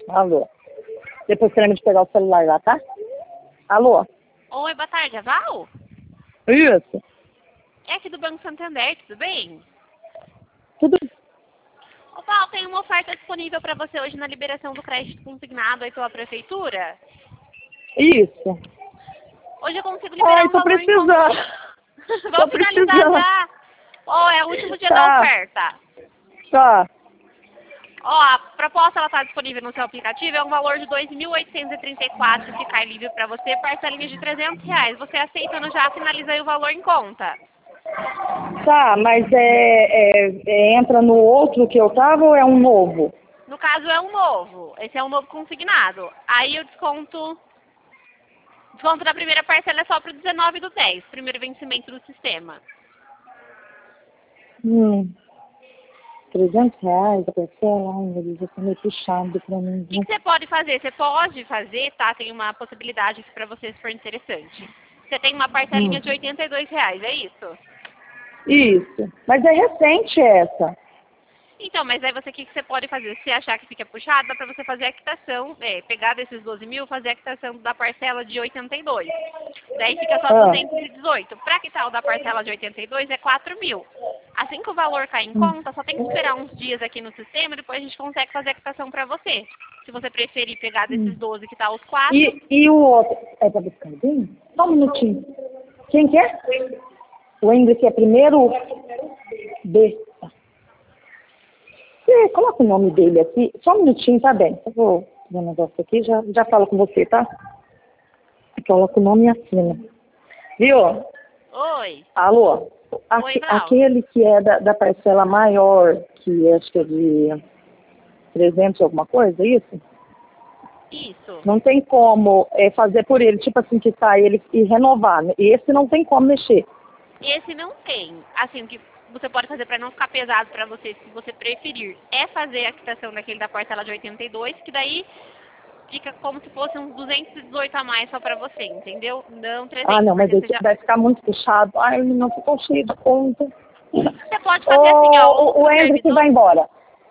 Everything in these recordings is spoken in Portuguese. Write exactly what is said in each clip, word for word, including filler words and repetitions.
Alô. Depois você lembra de pegar o celular lá, tá? Alô. Oi, boa tarde, é Val? Isso. É aqui do Banco Santander, tudo bem? Tudo. Ô, Val, tem uma oferta disponível para você hoje na liberação do crédito consignado aí pela prefeitura. Isso. Hoje eu consigo Ai, liberar um tô valor em conta. precisando. Tô Vamos finalizar precisando. já. Ó, é o último dia da Tá. oferta. Tá. Ó, a proposta ela está disponível no seu aplicativo, é um valor de dois mil oitocentos e trinta e quatro reais, ficar livre para você, parcelinha de trezentos reais. Você aceitando já, finaliza aí o valor em conta. Tá, mas é, é, é, entra no outro que eu tava ou é um novo? No caso é um novo, esse é um novo consignado. Aí o desconto, desconto da primeira parcela é só para o dezenove do dez, primeiro vencimento do sistema. Hum. trezentos reais a parcela? Ai, meu Deus, tá meio puxado pra mim, O que, viu? que você pode fazer? Você pode fazer, tá? Tem uma possibilidade para você se for interessante. Você tem uma Hum. parcelinha de oitenta e dois reais, é isso? Isso. Mas é recente essa. Então, mas aí você, o que, que você pode fazer? Se achar que fica puxado, dá para você fazer a quitação, é, pegar desses doze mil, fazer a quitação da parcela de oitenta e dois. Daí fica só Ah. duzentos e dezoito. Para quitar o da parcela de oitenta e dois é quatro mil. Assim que o valor cair em Hum. conta, só tem que esperar uns dias aqui no sistema, depois a gente consegue fazer a quitação para você. Se você preferir pegar desses Hum. doze que tá os quatro, E, e o outro? É pra buscar bem? Só um minutinho. Quem que é? O Hendrick é primeiro B. Você coloca o nome dele aqui. Só um minutinho, tá bem. Eu vou fazer um negócio aqui já já falo com você, tá? Coloca o nome e assina. Viu? oi. Alô? Oi, Aque- Val. aquele que é da, da parcela maior, que acho que é de trezentos alguma coisa, é isso? Isso. Não tem como é, fazer por ele, tipo assim, que tá ele e renovar. Né? Esse não tem como mexer. Esse não tem. Assim, o que você pode fazer para não ficar pesado para você, se você preferir, é fazer a quitação daquele da parcela de oitenta e dois, que daí fica como se fosse uns duzentos e dezoito a mais só para você, entendeu? Não Ah, trezentos, não, mas porque você esse já... vai ficar muito puxado. Ai, não ficou cheio de conta. Você pode O, fazer assim, ó, o, o outros Hendrick vai servidores, embora.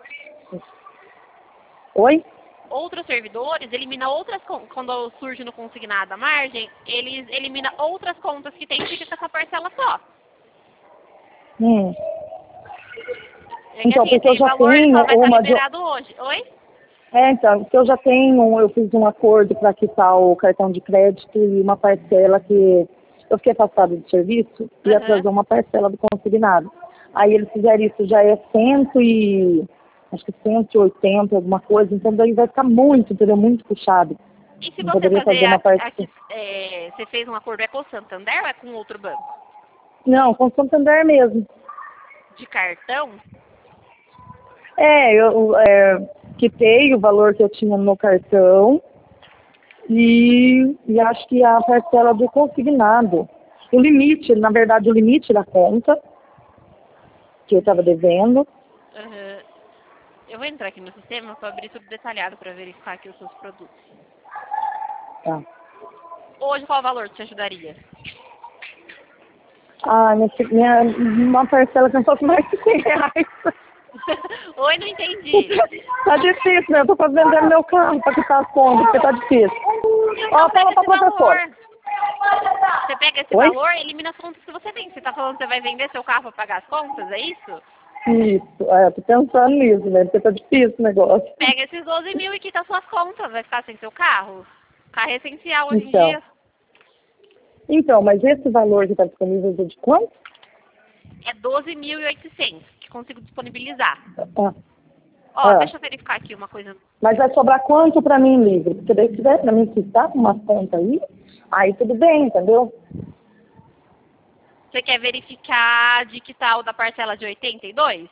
Oi? outros servidores elimina outras, con- quando surge no consignado a margem, eles elimina outras contas que tem e fica com essa parcela só. Hum. É que Então, assim, porque eu esse já valor tenho só vai estar uma de... liberado hoje. Oi? É, então, porque eu já tenho, eu fiz um acordo para quitar o cartão de crédito e uma parcela que eu fiquei afastada do serviço e Aham. atrasou uma parcela do consignado. Aí eles fizeram isso, já é cento e acho que cento e oitenta, alguma coisa, então daí vai ficar muito, entendeu? Muito puxado. E se Não você poderia fazer fazer a, uma a, parte. é, você fez um acordo é com o Santander ou é com outro banco? Não, com o Santander mesmo. De cartão? É, eu é, quitei o valor que eu tinha no cartão e, e acho que a parcela do consignado. O limite, na verdade, o limite da conta que eu estava devendo. Aham. Eu vou entrar aqui no sistema para abrir tudo detalhado para verificar aqui os seus produtos. Tá. Hoje qual o valor que te ajudaria? Ah, minha, minha, uma parcela que não fosse mais de cem reais. Oi, não entendi. Tá difícil, né? Eu tô fazendo vendendo meu carro para quitar as contas, porque tá difícil. Então Ó, pega fala pra esse professora. valor. Você pega esse Oi? valor e elimina as contas que você tem. Você tá falando que você vai vender seu carro para pagar as contas, é isso? Isso, é, tô pensando nisso, né? Porque tá difícil o negócio. Pega esses doze mil e quita suas contas. Vai ficar sem seu carro. Carro é essencial hoje em Então. dia. Então, mas esse valor que está disponível é de quanto? É doze mil e oitocentos que consigo disponibilizar. Ah, Ó, ah. deixa eu verificar aqui uma coisa. Mas vai sobrar quanto para mim livre? Porque daí se tiver para mim quitar com umas contas aí, aí tudo bem, entendeu? Você quer verificar de que tal da parcela de oitenta e dois?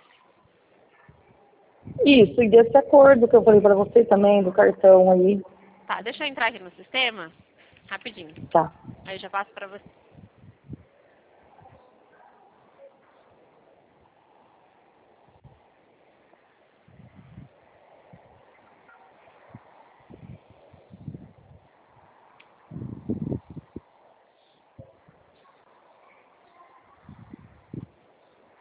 Isso, e desse acordo que eu falei para você também, do cartão aí. Tá, deixa eu entrar aqui no sistema. Rapidinho. Tá. Aí eu já passo pra você.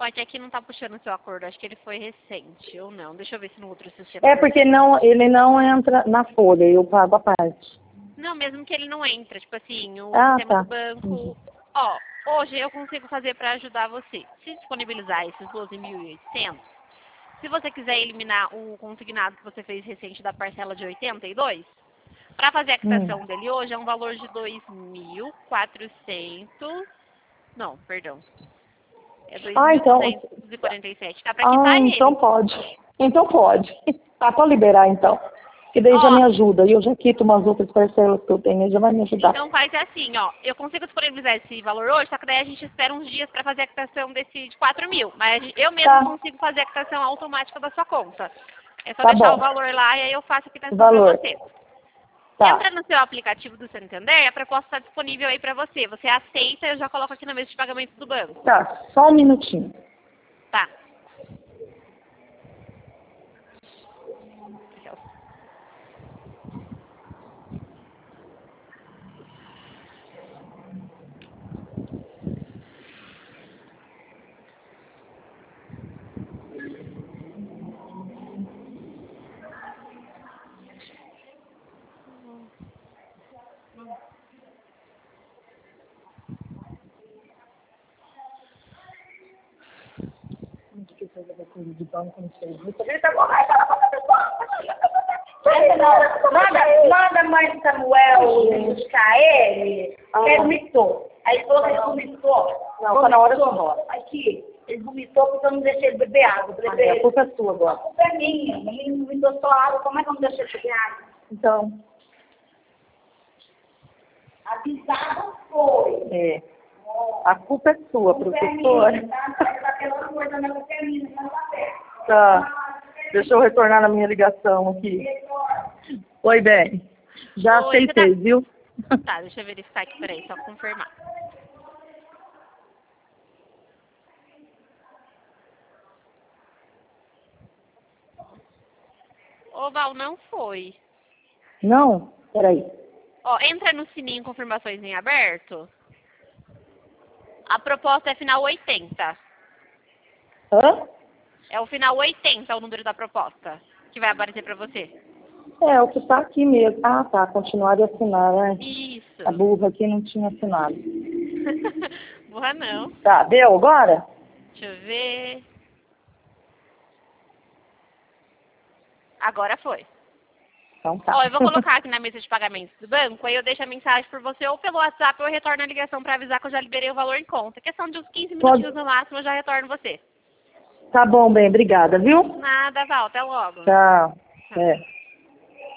Pode, aqui não tá puxando o seu acordo, acho que ele foi recente, ou não. Deixa eu ver se no outro sistema... É porque não, ele não entra na folha, eu pago a parte. Não, mesmo que ele não entra, tipo assim, o Ah, sistema tá. do banco... Ó, hoje eu consigo fazer para ajudar você. Se disponibilizar esses doze mil e oitocentos, se você quiser eliminar o consignado que você fez recente da parcela de oitenta e dois, para fazer a quitação Hum. dele hoje é um valor de dois mil e quatrocentos... Não, perdão. É Ah, então... dois mil duzentos e quarenta e sete. Tá para Ah, quitar então ele. pode. Então pode. Tá, pode liberar então. Que daí já Ó, me ajuda. E eu já quito umas outras parcelas que eu tenho, já vai me ajudar. então faz assim, ó. Eu consigo disponibilizar esse valor hoje, só que daí a gente espera uns dias para fazer a quitação desse de quatro mil. Mas a gente- eu mesmo Tá, consigo fazer a quitação automática da sua conta. É só tá deixar o bom. valor lá e aí eu faço a quitação para Valor. você. Tá, Entra no seu aplicativo do Santander, a proposta está disponível aí para você. Você aceita, eu já coloco aqui na mesa de pagamento do banco. tá. Só um minutinho. Tá. De banco, não sei. Manda, manda mãe Samuel buscar ele. Ele vomitou. Aí ele falou que ele vomitou. Não, tá na hora de ir embora. Aqui, ele vomitou porque eu não deixei ele beber água. Eu falei, a culpa é sua agora. A culpa é minha. Ele vomitou só água. Como é que eu não deixei ele beber água? Então. Avisado foi. É. A culpa é sua, professora. Tá. Deixa eu retornar na minha ligação aqui. Oi, bem. Já Oi, aceitei, você tá- viu? Tá, deixa eu verificar aqui, peraí, só confirmar. Ô, Val, não foi. Não? Peraí. Ó, entra no sininho confirmações em aberto. A proposta é final oitenta. Hã? É o final oitenta o número da proposta que vai aparecer pra você. É, o que tá aqui mesmo. Ah, tá. Continuar e assinar, né? Isso. A burra aqui não tinha assinado. Burra não. Tá, deu agora? Deixa eu ver. Agora foi. Então tá. Ó, eu vou colocar aqui na mesa de pagamentos do banco, aí eu deixo a mensagem por você ou pelo WhatsApp ou eu retorno a ligação pra avisar que eu já liberei o valor em conta. Questão de uns quinze minutinhos Pode... no máximo, eu já retorno você. Tá bom, bem. Obrigada, viu? Nada, Val. Até logo. Tchau. É.